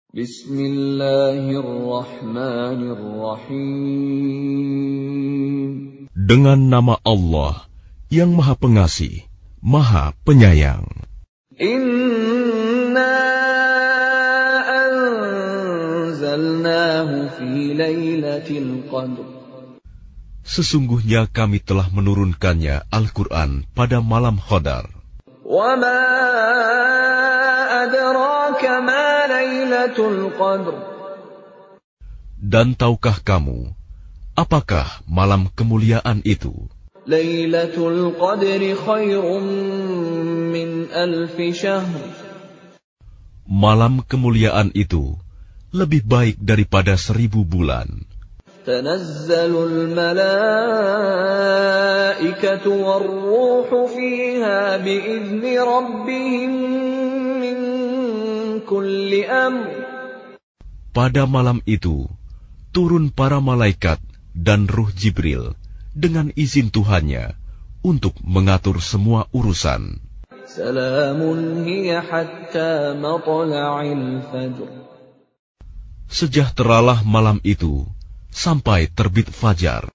Bismillahirrahmanirrahim. Dengan nama Allah yang Maha Pengasih, Maha Penyayang. Inna anzalnahu fi lailatul qadr. Sesungguhnya kami telah menurunkannya Al-Quran pada malam Qadar. Wa ma adraka ma lailatul qadr. Dan tahukah kamu, apakah malam kemuliaan itu? Lailatul qadri khairum min alfi syahr. Malam kemuliaan itu lebih baik daripada 1000 bulan. Tanazzalul malaikatu war-ruhu fiha bi'izni rabbihim min kulli amr. Pada malam itu, turun para malaikat dan Ruh Jibril dengan izin Tuhannya untuk mengatur semua urusan. Salamun hiya hatta matla'il fajr. Sejahteralah malam itu sampai terbit fajar.